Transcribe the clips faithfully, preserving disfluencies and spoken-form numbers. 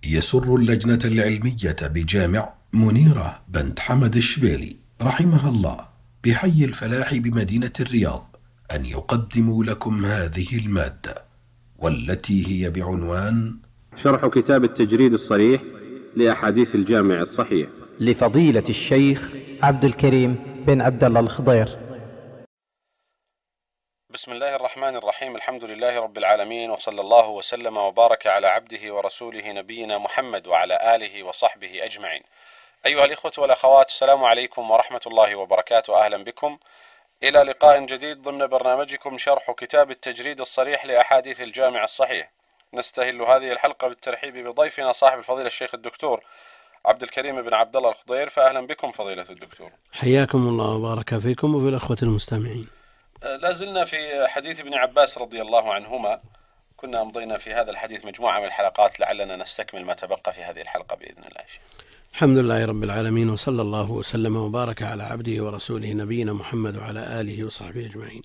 يسر اللجنة العلمية بجامع منيرة بنت حمد الشبيلي رحمها الله بحي الفلاح بمدينة الرياض أن يقدموا لكم هذه المادة، والتي هي بعنوان شرح كتاب التجريد الصريح لأحاديث الجامع الصحيح لفضيلة الشيخ عبد الكريم بن عبد الله الخضير. بسم الله الرحمن الرحيم. الحمد لله رب العالمين، وصلى الله وسلم وبارك على عبده ورسوله نبينا محمد وعلى آله وصحبه أجمعين. أيها الإخوة والأخوات، السلام عليكم ورحمة الله وبركاته. أهلا بكم إلى لقاء جديد ضمن برنامجكم شرح كتاب التجريد الصريح لأحاديث الجامع الصحيح. نستهل هذه الحلقة بالترحيب بضيفنا صاحب الفضيلة الشيخ الدكتور عبد الكريم بن عبد الله الخضير. فأهلا بكم فضيلة الدكتور. حياكم الله وبارك فيكم وفي الأخوة المستمعين. لا زلنا في حديث ابن عباس رضي الله عنهما، كنا أمضينا في هذا الحديث مجموعة من الحلقات، لعلنا نستكمل ما تبقى في هذه الحلقة بإذن الله. الحمد لله رب العالمين، وصلى الله وسلم وبارك على عبده ورسوله نبينا محمد وعلى آله وصحبه أجمعين.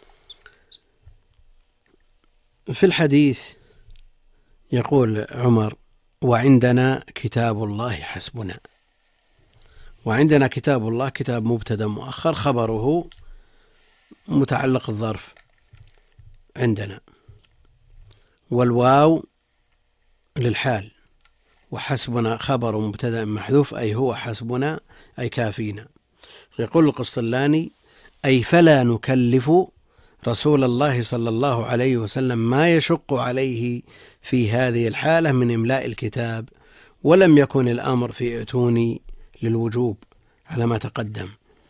في الحديث يقول عمر: وعندنا كتاب الله حسبنا. وعندنا كتاب الله كتاب مبتدأ مؤخر، خبره متعلق الظرف عندنا، والواو للحال، وحسبنا خبر مبتدأ محذوف أي هو حسبنا أي كافينا. يقول القسطلاني: أي فلا نكلف رسول الله صلى الله عليه وسلم ما يشق عليه في هذه الحالة من إملاء الكتاب، ولم يكن الأمر في ائتوني للوجوب على ما تقدم.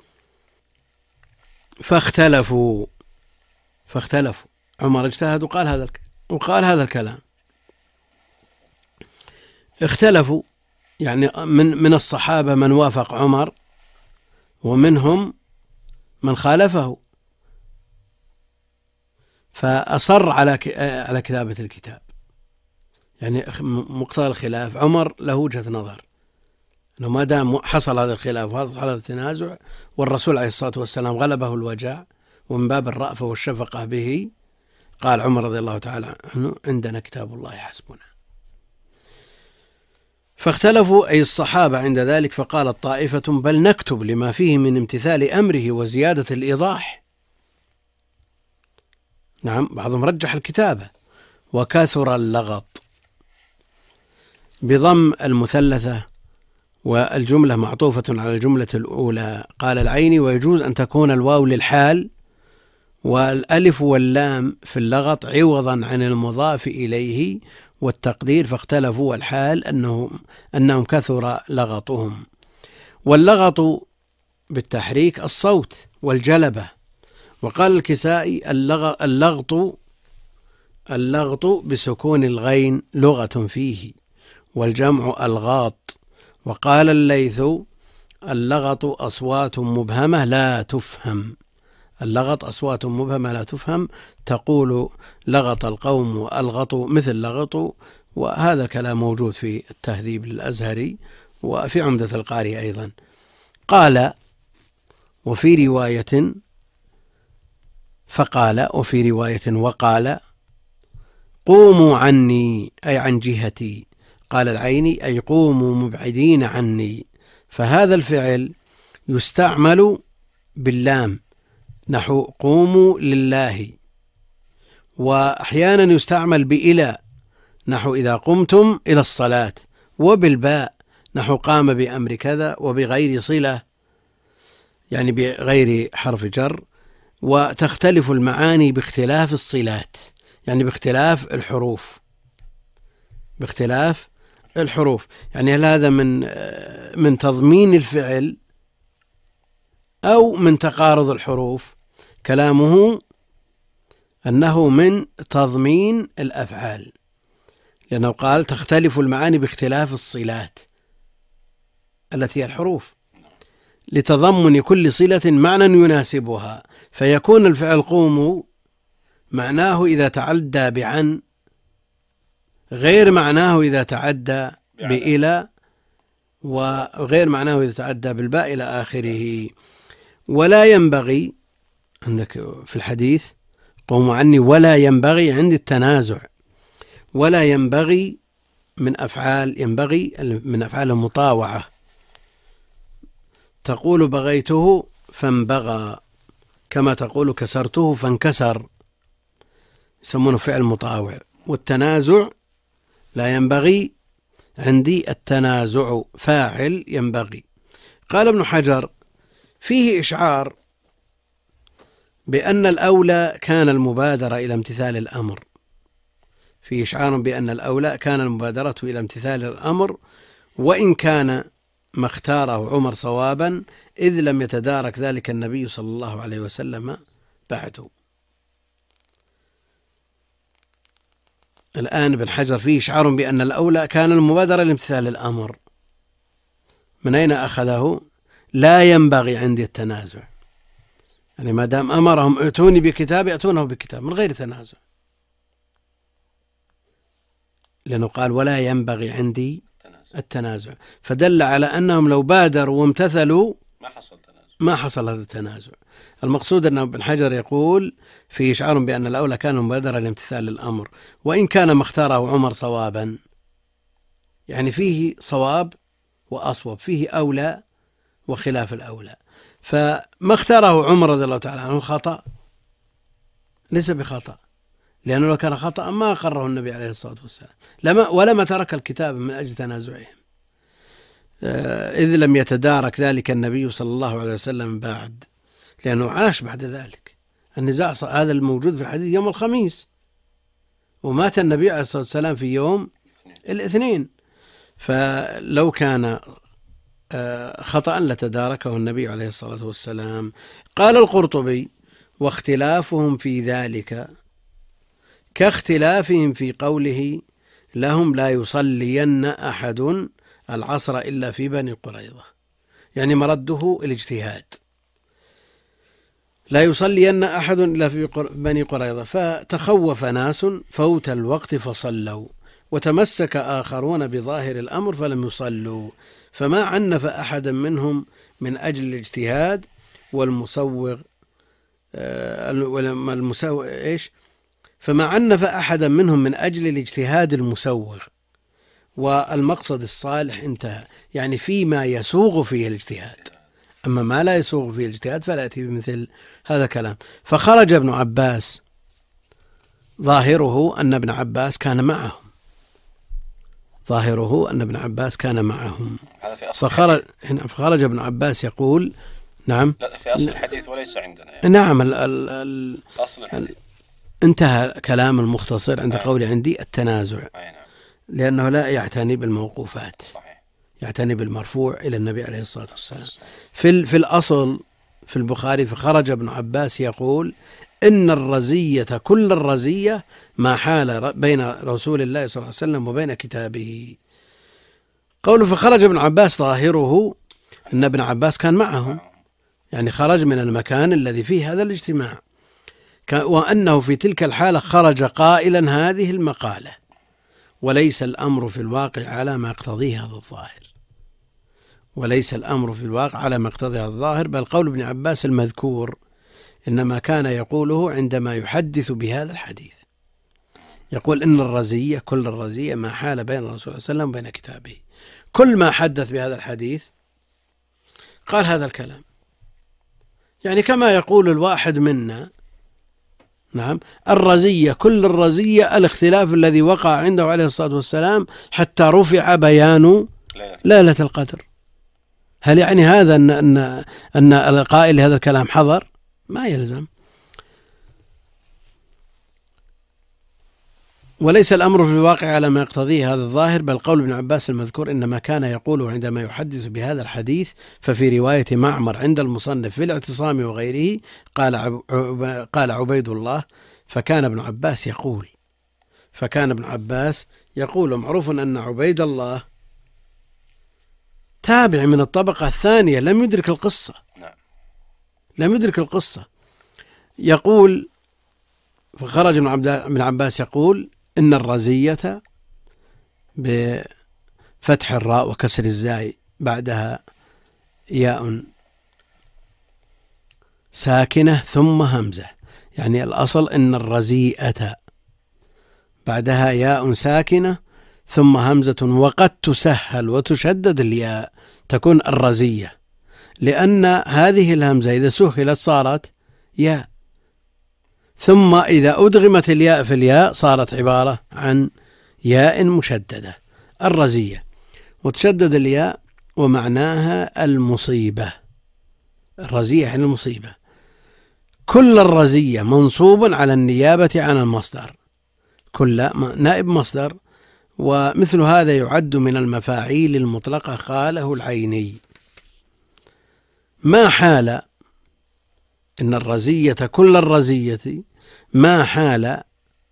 فاختلفوا فاختلفوا عمر اجتهد وقال هذا وقال هذا الكلام. اختلفوا يعني من من الصحابة من وافق عمر، ومنهم من خالفه، فأصر على على كتابة الكتاب. يعني مقتضى الخلاف عمر له وجهة نظر أنه ما دام حصل هذا الخلاف وحصل هذا التنازع والرسول عليه الصلاة والسلام غلبه الوجع، ومن باب الرأفة والشفقة به، قال عمر رضي الله تعالى عنه: عندنا كتاب الله حسبنا. فاختلفوا أي الصحابة عند ذلك، فقالت طائفة: بل نكتب لما فيه من امتثال أمره وزيادة الإيضاح. نعم، بعضهم رجح الكتابة. وكثر اللغط بضم المثلثة، والجملة معطوفة على الجملة الأولى. قال العيني: ويجوز أن تكون الواو للحال والألف واللام في اللغط عوضا عن المضاف إليه، والتقدير فاختلفوا، والحال أنهم, أنهم كثر لغطهم. واللغط بالتحريك الصوت والجلبة. وقال الكسائي: اللغط اللغط بسكون الغين لغة فيه، والجمع الغاط. وقال الليث: اللغط أصوات مبهمة لا تفهم. اللغط أصوات مبهمة لا تفهم، تقول لغط القوم وألغطوا مثل لغطوا. وهذا الكلام موجود في التهذيب للأزهري وفي عمدة القاري أيضا. قال: وفي رواية فقال، وفي رواية وقال: قوموا عني أي عن جهتي. قال العيني: أي قوموا مبعدين عني. فهذا الفعل يستعمل باللام نحو قوموا لله، وأحيانا يستعمل بإلى نحو إذا قمتم إلى الصلاة، وبالباء نحو قام بأمر كذا، وبغير صلة يعني بغير حرف جر. وتختلف المعاني باختلاف الصلات، يعني باختلاف الحروف باختلاف الحروف يعني هل هذا من من تضمين الفعل أو من تقارض الحروف؟ كلامه أنه من تضمين الأفعال، لأنه قال: تختلف المعاني باختلاف الصلات التي هي الحروف، لتضمن كل صلة معنى يناسبها. فيكون الفعل قوموا معناه إذا تعدى بعن، غير معناه إذا تعدى بإلى، وغير معناه إذا تعدى بالباء إلى آخره. ولا ينبغي عندك في الحديث قوموا عني، ولا ينبغي عند التنازع، ولا ينبغي من أفعال ينبغي من أفعال المطاوعة. تقول بغيته فانبغى، كما تقول كسرته فانكسر، يسمونه فعل مطاوع. والتنازع لا ينبغي عندي التنازع، فاعل ينبغي. قال ابن حجر فيه إشعار بأن الأولى كان المبادرة إلى امتثال الأمر، فيه إشعار بأن الأولى كان المبادرة إلى امتثال الأمر، وإن كان ما اختاره عمر صوابا، إذ لم يتدارك ذلك النبي صلى الله عليه وسلم بعده. الآن ابن حجر فيه إشعار بأن الأولى كان المبادرة لامتثال الأمر. من أين أخذه؟ لا ينبغي عندي التنازع، يعني ما دام أمرهم ائتوني بكتاب يأتونه بكتاب من غير تنازع، لأنه قال ولا ينبغي عندي التنازع، فدل على أنهم لو بادروا وامتثلوا ما حصل تنازع، ما حصل هذا التنازع. المقصود أن ابن حجر يقول في إشعار بأن الأولى كان مبادرة لامتثال الأمر، وإن كان ما اختاره عمر صوابا، يعني فيه صواب وأصوب، فيه أولى وخلاف الأولى. فما اختاره عمر رضي الله تعالى عنه خطأ، ليس بخطأ، لأنه لو كان خطأ ما أقره النبي عليه الصلاة والسلام لما ولما ترك الكتاب من أجل تنازعهم، إذ لم يتدارك ذلك النبي صلى الله عليه وسلم بعد، لأنه عاش بعد ذلك. النزاع هذا الموجود في الحديث يوم الخميس، ومات النبي عليه الصلاة والسلام في يوم الاثنين، فلو كان خطأ لتداركه النبي عليه الصلاة والسلام. قال القرطبي واختلافهم في ذلك كاختلافهم في قوله لهم لا يصلين أحد العصر إلا في بني قريظة، يعني مرده الاجتهاد، لا يصلين أحد إلا في بني قريظة، فتخوف ناس فوت الوقت فصلوا، وتمسك آخرون بظاهر الأمر فلم يصلوا، فما عنف أحدا منهم من أجل الاجتهاد والمسوغ المسوغ إيش فما عنف أحدا منهم من أجل الاجتهاد المسوغ والمقصد الصالح انتهى، يعني فيما يسوغ فيه الاجتهاد، أما ما لا يسوغ فيه الاجتهاد فلا يأتي بمثل هذا الكلام. فخرج ابن عباس، ظاهره أن ابن عباس كان معهم، ظاهره أن ابن عباس كان معهم فخرج, فخرج ابن عباس يقول نعم لا في أصل الحديث وليس عندنا يعني. نعم ال ال ال أصل الحديث انتهى كلام المختصر عند آه. قولي عندي التنازع، آه نعم. لأنه لا يعتني بالموقوفات، صحيح. يعتني بالمرفوع إلى النبي عليه الصلاة والسلام. في, في الأصل في البخاري فخرج ابن عباس يقول إن الرزية كل الرزية ما حال بين رسول الله صلى الله عليه وسلم وبين كتابه. قوله فخرج ابن عباس ظاهره أن ابن عباس كان معهم، يعني خرج من المكان الذي فيه هذا الاجتماع، وأنه في تلك الحالة خرج قائلا هذه المقالة، وليس الأمر في الواقع على ما يقتضيه هذا الظاهر، وليس الأمر في الواقع على ما يقتضيه هذا الظاهر، بل قول ابن عباس المذكور إنما كان يقوله عندما يحدث بهذا الحديث، يقول إن الرزية كل الرزية ما حال بين الرسول صلى الله عليه وسلم وبين كتابه، كل ما حدث بهذا الحديث قال هذا الكلام، يعني كما يقول الواحد منا نعم الرزية كل الرزية الاختلاف الذي وقع عنده عليه الصلاة والسلام حتى رفع بيان ليلة القدر. هل يعني هذا أن, أن, أن القائل هذا الكلام حضر؟ ما يلزم. وليس الأمر في الواقع على ما يقتضيه هذا الظاهر، بل قول ابن عباس المذكور إنما كان يقوله عندما يحدث بهذا الحديث. ففي رواية معمر عند المصنف في الاعتصام وغيره قال قال عبيد الله فكان ابن عباس يقول فكان ابن عباس يقول معروف أن عبيد الله تابع من الطبقة الثانية لم يدرك القصة لم يدرك القصة يقول فخرج ابن عباس يقول إن الرزية بفتح الراء وكسر الزاي بعدها ياء ساكنة ثم همزة، يعني الأصل إن الرزيئة بعدها ياء ساكنة ثم همزة، وقد تسهل وتشدد الياء تكون الرزية، لأن هذه الهمزة إذا سهلت صارت ياء، ثم إذا أدغمت الياء في الياء صارت عبارة عن ياء مشددة الرزية. وتشدد الياء ومعناها المصيبة، الرزية عن المصيبة. كل الرزية منصوب على النيابة عن المصدر، كل نائب مصدر، ومثل هذا يعد من المفاعيل المطلقة خاله العيني. ما حال، إن الرزية كل الرزية ما حال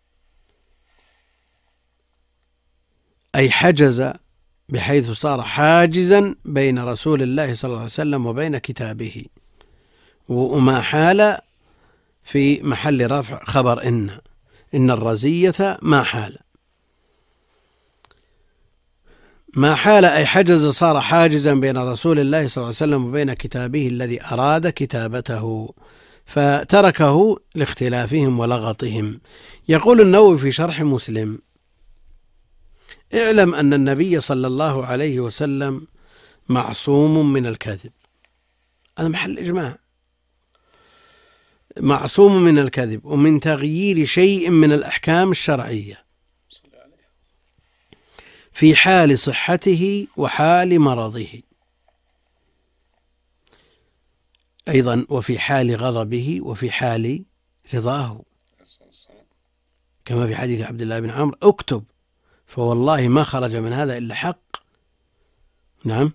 أي حجز، بحيث صار حاجزا بين رسول الله صلى الله عليه وسلم وبين كتابه. وما حال في محل رفع خبر إن إن الرزية ما حال، ما حال أي حجز صار حاجزا بين رسول الله صلى الله عليه وسلم وبين كتابه الذي أراد كتابته فتركه لاختلافهم ولغطهم. يقول النووي في شرح مسلم: اعلم أن النبي صلى الله عليه وسلم معصوم من الكذب، هذا محل إجماع، معصوم من الكذب ومن تغيير شيء من الأحكام الشرعية في حال صحته وحال مرضه، أيضا وفي حال غضبه وفي حال رضاه، كما في حديث عبد الله بن عمرو: اكتب فوالله ما خرج من هذا إلا حق. نعم.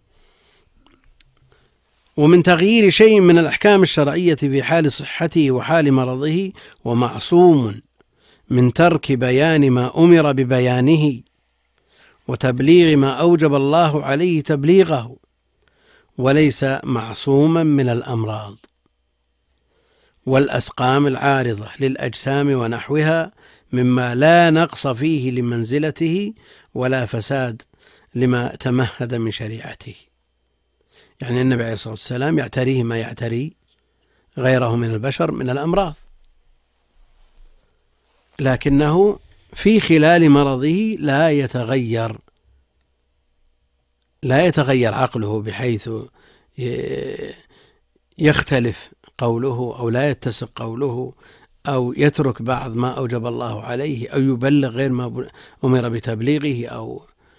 ومن تغيير شيء من الأحكام الشرعية في حال صحته وحال مرضه، ومعصوم من ترك بيان ما أمر ببيانه وتبليغ ما أوجب الله عليه تبليغه، وليس معصوما من الأمراض والأسقام العارضة للأجسام ونحوها مما لا نقص فيه لمنزلته ولا فساد لما تمهد من شريعته. يعني النبي عليه الصلاة والسلام يعتريه ما يعتري غيره من البشر من الأمراض، لكنه في خلال مرضه لا يتغير لا يتغير عقله بحيث يختلف قوله أو لا يتسق قوله أو يترك بعض ما أوجب الله عليه أو يبلغ غير ما أمر بتبليغه أو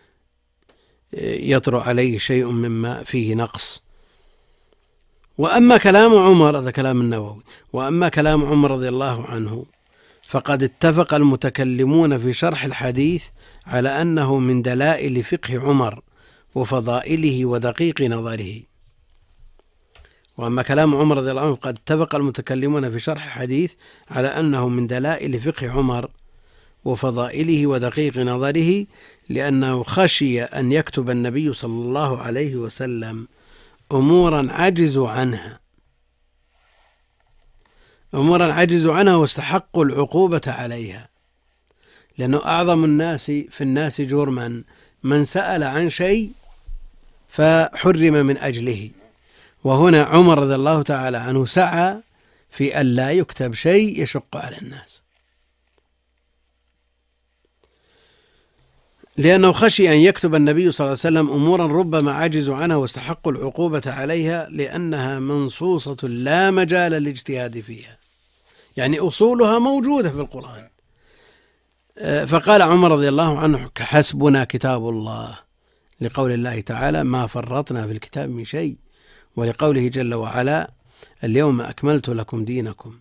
يطرأ عليه شيء مما فيه نقص. وأما كلام عمر، هذا كلام النووي، وأما كلام عمر رضي الله عنه فقد اتفق المتكلمون في شرح الحديث على أنه من دلائل فقه عمر وفضائله ودقيق نظره. وأما كلام عمر رضي الله عنه فقد اتفق المتكلمون في شرح الحديث على أنه من دلائل فقه عمر وفضائله ودقيق نظره، لأنه خشي أن يكتب النبي صلى الله عليه وسلم أمورا عجزوا عنها أمورا عجزوا عنها واستحقوا العقوبة عليها، لأنه أعظم الناس في الناس جرما من سأل عن شيء فحرم من أجله. وهنا عمر رضي الله تعالى عنه سعى في أن لا يكتب شيء يشق على الناس، لأنه خشي أن يكتب النبي صلى الله عليه وسلم أمورا ربما عجزوا عنها واستحقوا العقوبة عليها، لأنها منصوصة لا مجال للاجتهاد فيها، يعني أصولها موجودة في القرآن. فقال عمر رضي الله عنه: حسبنا كتاب الله، لقول الله تعالى: ما فرطنا في الكتاب من شيء، ولقوله جل وعلا: اليوم أكملت لكم دينكم.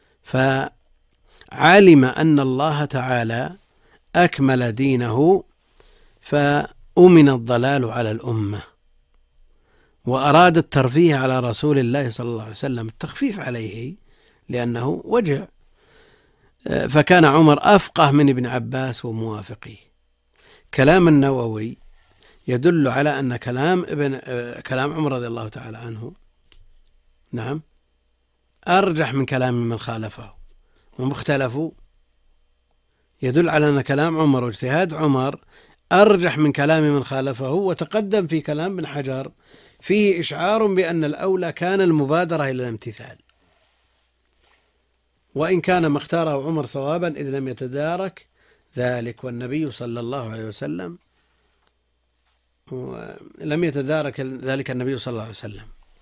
فعلم أن الله تعالى أكمل دينه فأمن الضلال على الأمة، وأراد الترفيه على رسول الله صلى الله عليه وسلم، التخفيف عليه لأنه وجع، فكان عمر أفقه من ابن عباس وموافقيه. كلام النووي يدل على أن كلام ابن كلام عمر رضي الله تعالى عنه نعم أرجح من كلام من خالفه، وهم اختلفوا، يدل على أن كلام عمر واجتهاد عمر أرجح من كلام من خالفه. وتقدم في كلام ابن حجر فيه إشعار بأن الأولى كان المبادرة إلى الامتثال، وإن كان ما اختاره عمر صوابا إذ لم يتدارك ذلك، والنبي صلى الله عليه وسلم لم يتدارك ذلك النبي صلى الله عليه وسلم.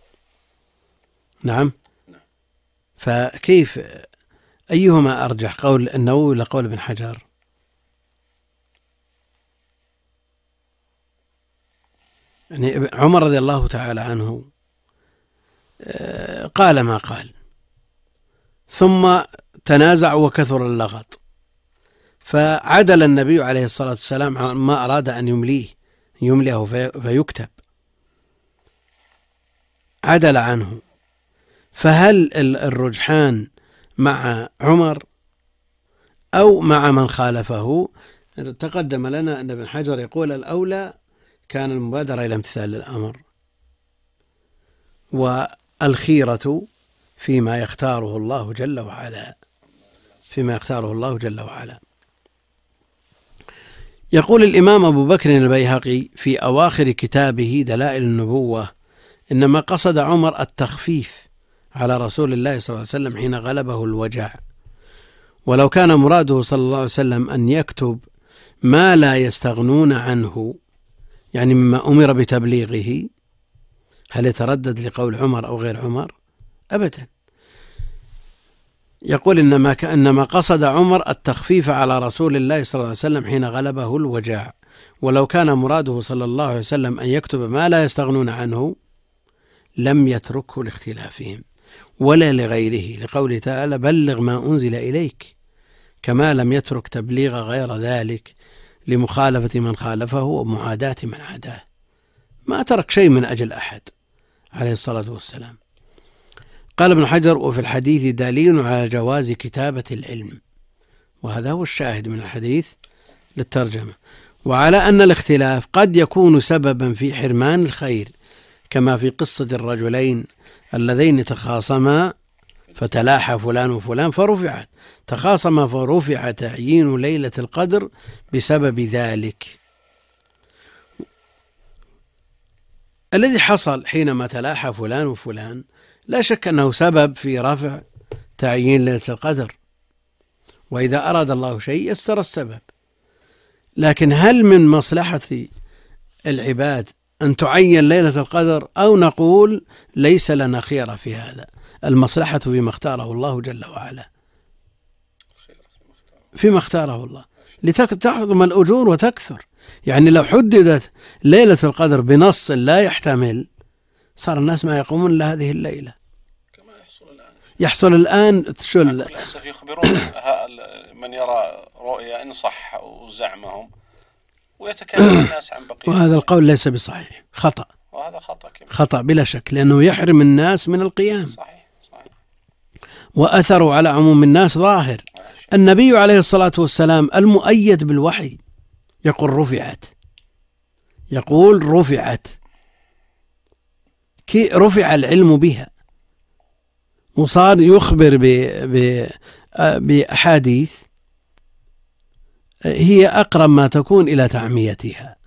نعم. فكيف أيهما أرجح، قول النووي ولا قول ابن حجر؟ يعني عمر رضي الله تعالى عنه قال ما قال، ثم تنازع وكثر اللغط، فعدل النبي عليه الصلاة والسلام عن ما أراد أن يمليه يمليه فيكتب، عدل عنه. فهل الرجحان مع عمر أو مع من خالفه؟ تقدم لنا أن ابن حجر يقول الأولى كان المبادرة إلى امتثال الأمر، والخيرة فيما يختاره الله جل وعلا، فيما يختاره الله جل وعلا. يقول الإمام أبو بكر البيهقي في أواخر كتابه دلائل النبوة: إنما قصد عمر التخفيف على رسول الله صلى الله عليه وسلم حين غلبه الوجع، ولو كان مراده صلى الله عليه وسلم أن يكتب ما لا يستغنون عنه، يعني مما أمر بتبليغه، هل يتردد لقول عمر أو غير عمر؟ أبدا. يقول إنما إنما قصد عمر التخفيف على رسول الله صلى الله عليه وسلم حين غلبه الوجع، ولو كان مراده صلى الله عليه وسلم أن يكتب ما لا يستغنون عنه لم يتركه لاختلافهم ولا لغيره، لقوله تعالى: بلغ ما أنزل إليك، كما لم يترك تبليغ غير ذلك لمخالفة من خالفه ومعاداة من عاداه. ما ترك شيء من أجل أحد عليه الصلاة والسلام. قال ابن حجر: وفي الحديث دليل على جواز كتابة العلم، وهذا هو الشاهد من الحديث للترجمة، وعلى أن الاختلاف قد يكون سببا في حرمان الخير، كما في قصة الرجلين اللذين تخاصما فتلاحى فلان وفلان فرفعت، تخاصما فرفع تعيين ليلة القدر بسبب ذلك. الذي حصل حينما تلاحى فلان وفلان لا شك أنه سبب في رفع تعيين ليلة القدر، وإذا أراد الله شيء يسر السبب. لكن هل من مصلحة العباد أن تعين ليلة القدر، أو نقول ليس لنا خيار في هذا؟ المصلحة فيما اختاره الله جل وعلا، فيما اختاره الله لتعظم الأجور وتكثر. يعني لو حددت ليلة القدر بنص لا يحتمل، صار الناس ما يقومون إلا هذه الليلة، كما يحصل الآن. يحصل الآن شو للأسف يخبرون من يرى رؤيا إن صح وزعمهم، ويتكلم الناس عن بقية. وهذا القول ليس بصحيح، خطأ، وهذا خطأ كبير. خطأ بلا شك، لأنه يحرم الناس من القيام. صحيح صحيح. وأثره على عموم الناس ظاهر. النبي عليه الصلاة والسلام المؤيد بالوحي يقول رفعت، يقول رفعت، كي رفع العلم بها، وصار يخبر بأحاديث هي أقرب ما تكون إلى تعميتها.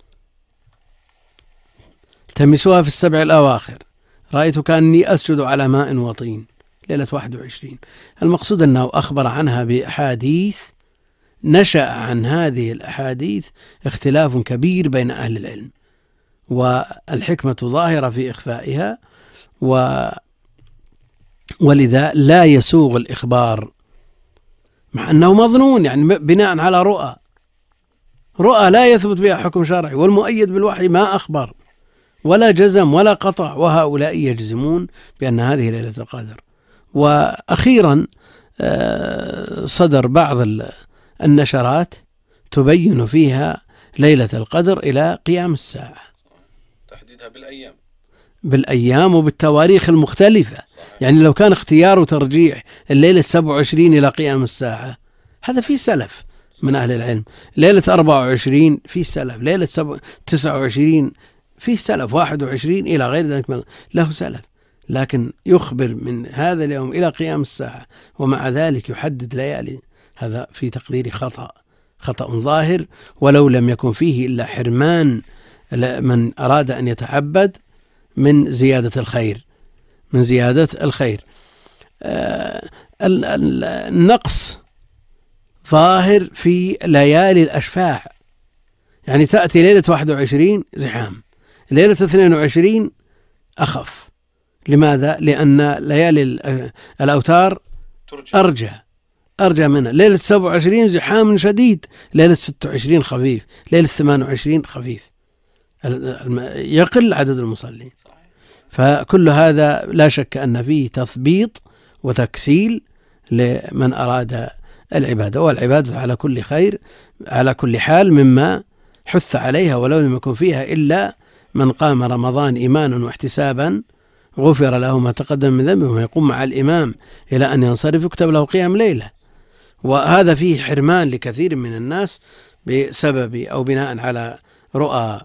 التمسوها في السبع الأواخر، رأيت كأني أسجد على ماء وطين، ليلة واحد وعشرين. المقصود أنه أخبر عنها بأحاديث نشأ عن هذه الأحاديث اختلاف كبير بين أهل العلم، والحكمة ظاهرة في إخفائها، و ولذا لا يسوغ الإخبار، مع أنه مظنون، يعني بناء على رؤى رؤى لا يثبت بها حكم شرعي، والمؤيد بالوحي ما أخبر ولا جزم ولا قطع، وهؤلاء يجزمون بأن هذه ليلة القدر. وأخيرا صدر بعض النشرات تبين فيها ليلة القدر إلى قيام الساعة، تحديدها بالأيام بالأيام وبالتواريخ المختلفة. يعني لو كان اختيار وترجيح الليلة سبع وعشرين إلى قيام الساعة، هذا في سلف من أهل العلم. ليلة أربع وعشرين في سلف، ليلة تسع وعشرين في سلف، واحد وعشرين إلى غير ذلك له سلف. لكن يخبر من هذا اليوم إلى قيام الساعة ومع ذلك يحدد ليالي، هذا في تقديري خطأ، خطأ ظاهر، ولو لم يكن فيه إلا حرمان من أراد أن يتعبد من زيادة الخير، من زيادة الخير. آه النقص ظاهر في ليالي الأشفاع، يعني تأتي ليلة واحد وعشرين زحام، ليلة اثنين وعشرين أخف. لماذا؟ لأن ليالي الأوتار أرجى أرجى منها. ليلة سبع وعشرين زحام شديد، ليلة ستة وعشرين خفيف، ليلة ثمانية وعشرين خفيف، يقل عدد المصلين. فكل هذا لا شك أن فيه تثبيط وتكسيل لمن أراد العبادة، والعبادة على كل خير على كل حال مما حث عليها، ولو لم يكن فيها إلا من قام رمضان إيمانا واحتسابا غفر له ما تقدم من ذنبه، وما يقوم مع الإمام إلى أن ينصرف يكتب له قيام ليلة. وهذا فيه حرمان لكثير من الناس بسبب أو بناء على رؤى.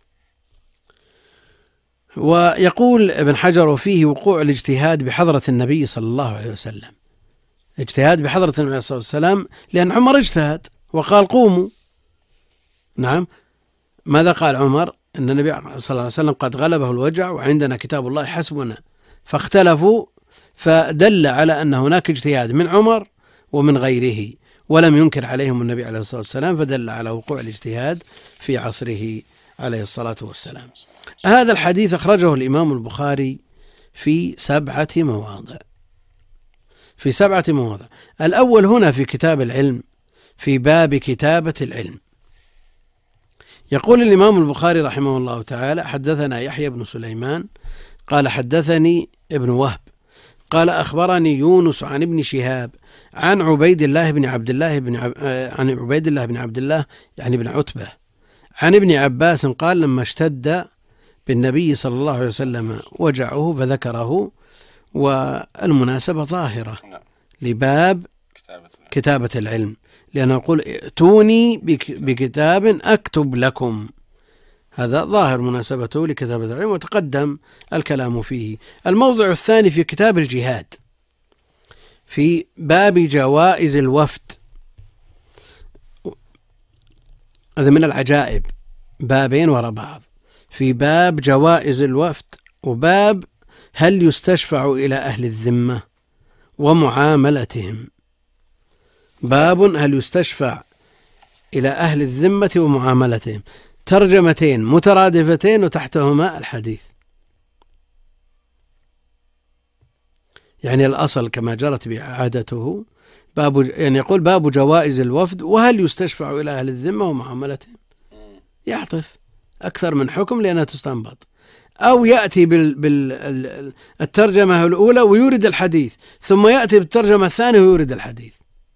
ويقول ابن حجر: وفيه وقوع الاجتهاد بحضرة النبي صلى الله عليه وسلم، اجتهاد بحضرة النبي صلى الله عليه وسلم، لأن عمر اجتهد وقال قوموا. نعم، ماذا قال عمر؟ أن النبي صلى الله عليه وسلم قد غلبه الوجع وعندنا كتاب الله حسبنا، فاختلفوا، فدل على أن هناك اجتهاد من عمر ومن غيره، ولم ينكر عليهم النبي عليه الصلاة والسلام، فدل على وقوع الاجتهاد في عصره عليه الصلاة والسلام. هذا الحديث أخرجه الإمام البخاري في سبعة مواضع في سبعة مواضع الأول هنا في كتاب العلم، في باب كتابة العلم. يقول الإمام البخاري رحمه الله تعالى: حدثنا يحيى بن سليمان قال حدثني ابن وهب قال أخبرني يونس عن ابن شهاب عن عبيد الله بن عبد الله بن عب... عن عبيد الله بن عبد الله يعني بن عتبة عن ابن عباس قال: لما اشتد بالنبي صلى الله عليه وسلم وجعه فذكره. والمناسبة ظاهرة لباب كتابة العلم، لأنه يقول: ائتوني بكتاب أكتب لكم، هذا ظاهر مناسبته لكتابة العلم، وتقدم الكلام فيه. الموضع الثاني في كتاب الجهاد، في باب جوائز الوفد. هذا من العجائب، بابين وراء بعض، في باب جوائز الوفد، وباب هل يستشفع إلى أهل الذمة ومعاملتهم. باب هل يستشفع إلى أهل الذمة ومعاملتهم، ترجمتين مترادفتين وتحتهما الحديث، يعني الأصل كما جرت بعادته باب، يعني يقول باب جوائز الوفد وهل يستشفع إلى أهل الذمة ومعاملتهم، يعطف أكثر من حكم لأنها تستنبط، أو يأتي بالترجمة الأولى ويورد الحديث، ثم يأتي بالترجمة الثانية ويورد الحديث.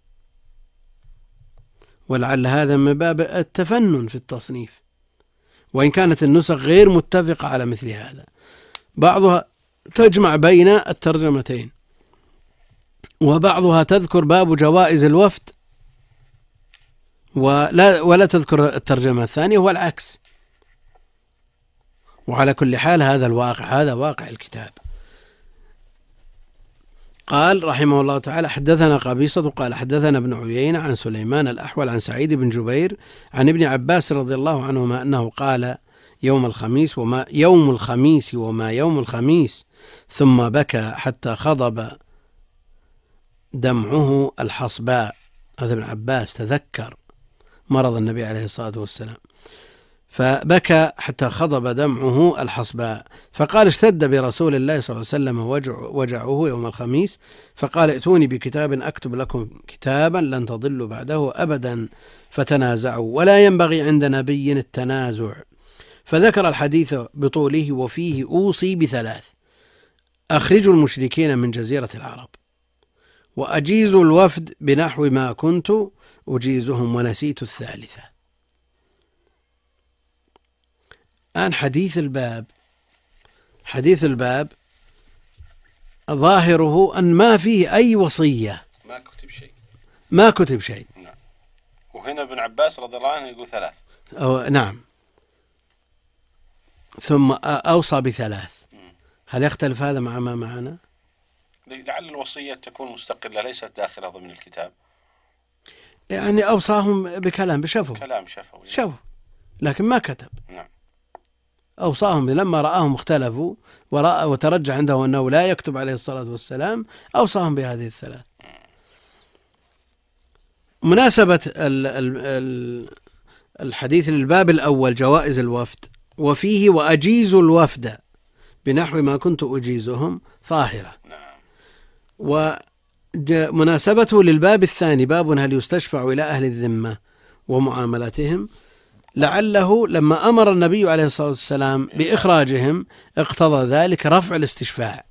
ولعل هذا من باب التفنن في التصنيف، وإن كانت النسخ غير متفقة على مثل هذا، بعضها تجمع بين الترجمتين، وبعضها تذكر باب جوائز الوفد ولا, ولا تذكر الترجمة الثانية، والعكس. وعلى كل حال هذا الواقع، هذا واقع الكتاب. قال رحمه الله تعالى: حدثنا قبيصة قال حدثنا ابن عيينة عن سليمان الأحول عن سعيد بن جبير عن ابن عباس رضي الله عنهما أنه قال: يوم الخميس وما يوم الخميس وما يوم الخميس، ثم بكى حتى خضب دمعه الحصباء. هذا ابن عباس تذكر مرض النبي عليه الصلاة والسلام، فبكى حتى خضب دمعه الحصباء، فقال: اشتد برسول الله صلى الله عليه وسلم وجع وجعه يوم الخميس، فقال: ائتوني بكتاب أكتب لكم كتابا لن تضلوا بعده أبدا، فتنازعوا، ولا ينبغي عند نبي التنازع. فذكر الحديث بطوله، وفيه أوصي بثلاث: أخرجوا المشركين من جزيرة العرب، وأجيزوا الوفد بنحو ما كنت أجيزهم، ونسيت الثالثة. الآن حديث الباب حديث الباب ظاهره أن ما فيه أي وصية، ما كتب شيء ما كتب شيء نعم. وهنا ابن عباس رضي الله عنه يقول ثلاث. أو نعم، ثم أوصى بثلاث. هل يختلف هذا مع ما معنا؟ لعل الوصية تكون مستقلة ليست داخلة ضمن الكتاب، يعني أوصاهم بكلام بشفه كلام شفوي شفه لكن ما كتب. نعم. أوصاهم لما رآهم اختلفوا ورأى وترجع عنده أنه لا يكتب عليه الصلاة والسلام، أوصاهم بهذه الثلاث. مناسبة ال ال ال الحديث للباب الأول جوائز الوفد، وفيه وأجيز الوفد بنحو ما كنت أجيزهم ظاهرة. ومناسبته للباب الثاني باب هل يستشفع إلى أهل الذمة ومعاملتهم، لعله لما أمر النبي عليه الصلاة والسلام بإخراجهم اقتضى ذلك رفع الاستشفاع،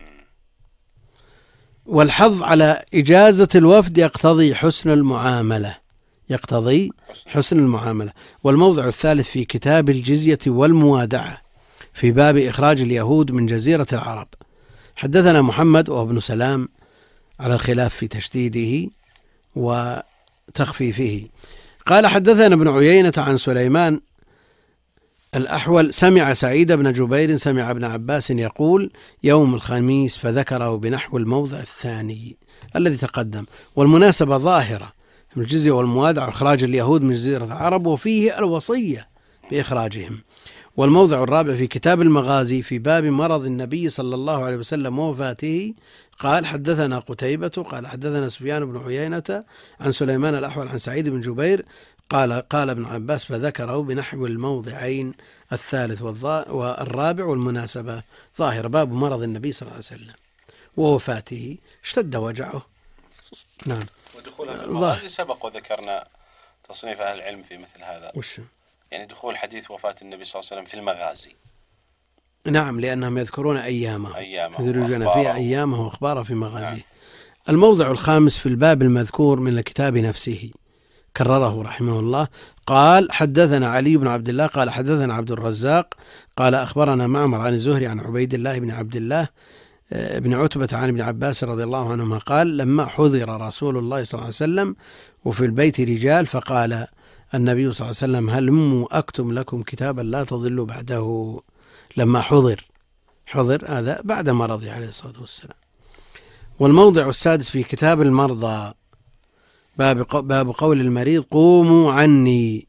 والحظ على إجازة الوفد يقتضي حسن المعاملة يقتضي حسن المعاملة. والموضع الثالث في كتاب الجزية والموادعة في باب إخراج اليهود من جزيرة العرب. حدثنا محمد وابن سلام على الخلاف في تشديده وتخفيفه. قال حدثنا ابن عيينة عن سليمان الأحول سمع سعيد بن جبير سمع ابن عباس يقول يوم الخميس فذكره بنحو الموضع الثاني الذي تقدم. والمناسبة ظاهرة من الجزية والموادعة إخراج اليهود من جزيرة العرب، وفيه الوصية بإخراجهم. والموضع الرابع في كتاب المغازي في باب مرض النبي صلى الله عليه وسلم ووفاته. قال حدثنا قتيبة قال حدثنا سفيان بن عيينة عن سليمان الأحول عن سعيد بن جبير قال قال ابن عباس فذكره بنحو الموضعين الثالث والرابع. والمناسبة ظاهر باب مرض النبي صلى الله عليه وسلم ووفاته اشتد وجعه. نعم. ودخولها في المغازي سبق وذكرنا تصنيف أهل العلم في مثل هذا. وش؟ يعني دخول حديث وفاة النبي صلى الله عليه وسلم في المغازي. نعم، لأنهم يذكرون أيامه أيامه يدرجون فيها أيامه وأخباره في مغازيه. نعم. الموضع الخامس في الباب المذكور من الكتاب نفسه كرره رحمه الله. قال حدثنا علي بن عبد الله قال حدثنا عبد الرزاق قال أخبرنا معمر عن الزهري عن عبيد الله بن عبد الله بن عتبة عن ابن عباس رضي الله عنهما قال لما حضر رسول الله صلى الله عليه وسلم وفي البيت رجال فقال النبي صلى الله عليه وسلم هلموا أكتب لكم كتابا لا تضلوا بعده. لما حضر حضر هذا بعد مرضه عليه الصلاة والسلام. والموضع السادس في كتاب المرضى باب باب قول المريض قوموا عني.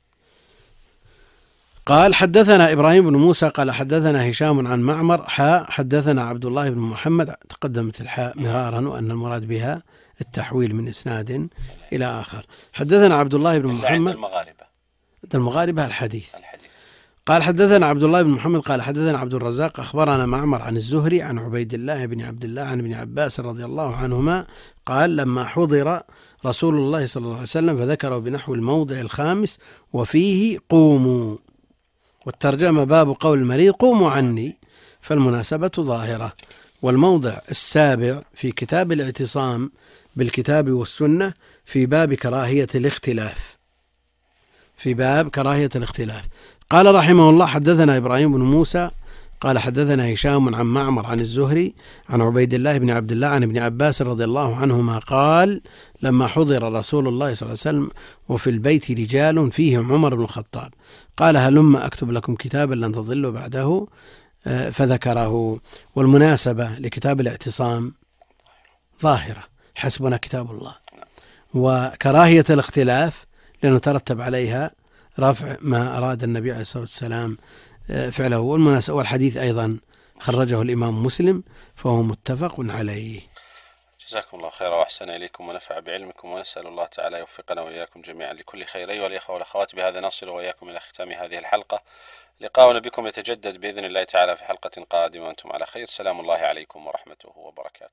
قال حدثنا إبراهيم بن موسى قال حدثنا هشام عن معمر حاء حدثنا عبد الله بن محمد تقدمت الحاء مرارا وأن المراد بها التحويل من إسناد إلى آخر. حدثنا عبد الله بن محمد المغاربة عند المغاربة الحديث. الحديث. قال حدثنا عبد الله بن محمد قال حدثنا عبد الرزاق أخبرنا معمر عن الزهري عن عبيد الله بن عبد الله عن ابن عباس رضي الله عنهما قال لما حضر رسول الله صلى الله عليه وسلم فذكروا بنحو الموضع الخامس وفيه قوموا. والترجمة باب قول المريض قوموا عني، فالمناسبة ظاهرة. والموضع السابع في كتاب الاعتصام بالكتاب والسنة في باب كراهية الاختلاف في باب كراهية الاختلاف. قال رحمه الله حدثنا إبراهيم بن موسى قال حدثنا هشام عن معمر عن الزهري عن عبيد الله بن عبد الله عن ابن عباس رضي الله عنهما قال لما حضر رسول الله صلى الله عليه وسلم وفي البيت رجال فيهم عمر بن الخطاب قال هلم أكتب لكم كتابا لن تضلوا بعده فذكره. والمناسبة لكتاب الاعتصام ظاهرة حسبنا كتاب الله. وكراهية الاختلاف لأنه ترتب عليها رفع ما أراد النبي عليه الصلاة والسلام فعله. والمناسبة والحديث أيضا خرجه الإمام مسلم فهو متفق عليه. جزاكم الله خيرا وأحسن إليكم ونفع بعلمكم، ونسأل الله تعالى يوفقنا وإياكم جميعا لكل خير. أيها الإخوة والأخوات بهذا نصل وإياكم إلى ختام هذه الحلقة. لقاؤنا بكم يتجدد بإذن الله تعالى في حلقة قادمة وأنتم على خير. سلام الله عليكم ورحمته وبركاته.